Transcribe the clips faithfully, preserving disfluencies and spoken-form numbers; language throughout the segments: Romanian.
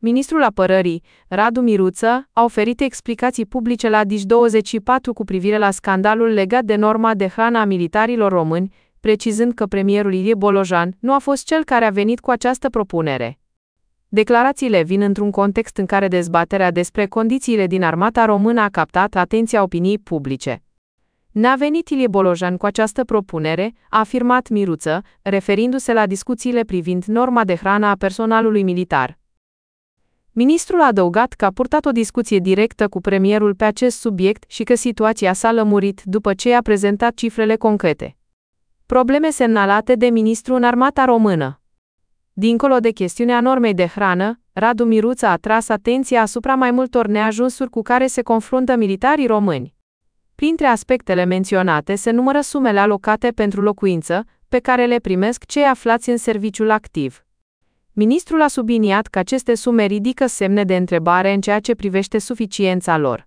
Ministrul Apărării, Radu Miruță, a oferit explicații publice la Digi douăzeci și patru cu privire la scandalul legat de norma de hrană a militarilor români, precizând că premierul Ilie Bolojan nu a fost cel care a venit cu această propunere. Declarațiile vin într-un context în care dezbaterea despre condițiile din armata română a captat atenția opiniei publice. N-a venit Ilie Bolojan cu această propunere, a afirmat Miruță, referindu-se la discuțiile privind norma de hrană a personalului militar. Ministrul a adăugat că a purtat o discuție directă cu premierul pe acest subiect și că situația s-a lămurit după ce a prezentat cifrele concrete. Probleme semnalate de ministru în armata română. Dincolo de chestiunea normei de hrană, Radu Miruță a atras atenția asupra mai multor neajunsuri cu care se confruntă militarii români. Printre aspectele menționate se numără sumele alocate pentru locuință, pe care le primesc cei aflați în serviciul activ. Ministrul a subliniat că aceste sume ridică semne de întrebare în ceea ce privește suficiența lor.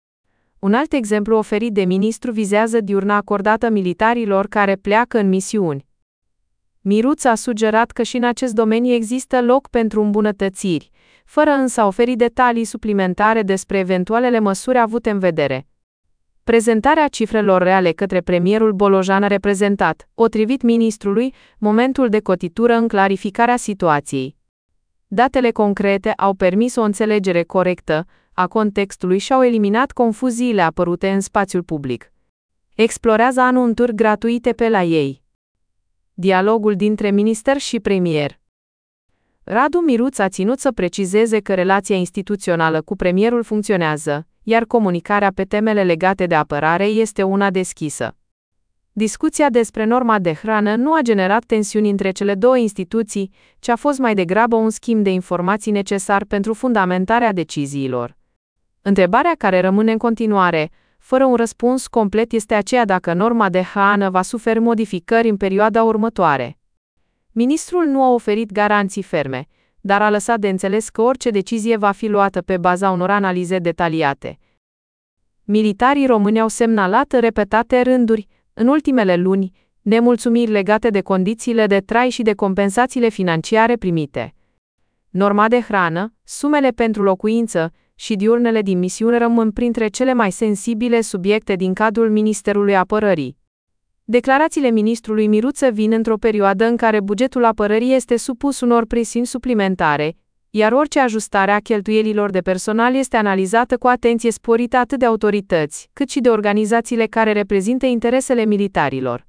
Un alt exemplu oferit de ministru vizează diurna acordată militarilor care pleacă în misiuni. Miruță a sugerat că și în acest domeniu există loc pentru îmbunătățiri, fără însă a oferi detalii suplimentare despre eventualele măsuri avute în vedere. Prezentarea cifrelor reale către premierul Bolojan a reprezentat, potrivit ministrului, momentul de cotitură în clarificarea situației. Datele concrete au permis o înțelegere corectă a contextului și au eliminat confuziile apărute în spațiul public. Explorează anunțuri gratuite pe la ei. Dialogul dintre minister și premier. Radu Miruță a ținut să precizeze că relația instituțională cu premierul funcționează, iar comunicarea pe temele legate de apărare este una deschisă. Discuția despre norma de hrană nu a generat tensiuni între cele două instituții, ci a fost mai degrabă un schimb de informații necesar pentru fundamentarea deciziilor. Întrebarea care rămâne în continuare, fără un răspuns complet, este aceea dacă norma de hrană va suferi modificări în perioada următoare. Ministrul nu a oferit garanții ferme, dar a lăsat de înțeles că orice decizie va fi luată pe baza unor analize detaliate. Militarii români au semnalat în repetate rânduri, în ultimele luni, nemulțumiri legate de condițiile de trai și de compensațiile financiare primite. Norma de hrană, sumele pentru locuință și diurnele din misiune rămân printre cele mai sensibile subiecte din cadrul Ministerului Apărării. Declarațiile ministrului Miruță vin într-o perioadă în care bugetul apărării este supus unor presiuni suplimentare, iar orice ajustare a cheltuielilor de personal este analizată cu atenție sporită atât de autorități, cât și de organizațiile care reprezintă interesele militarilor.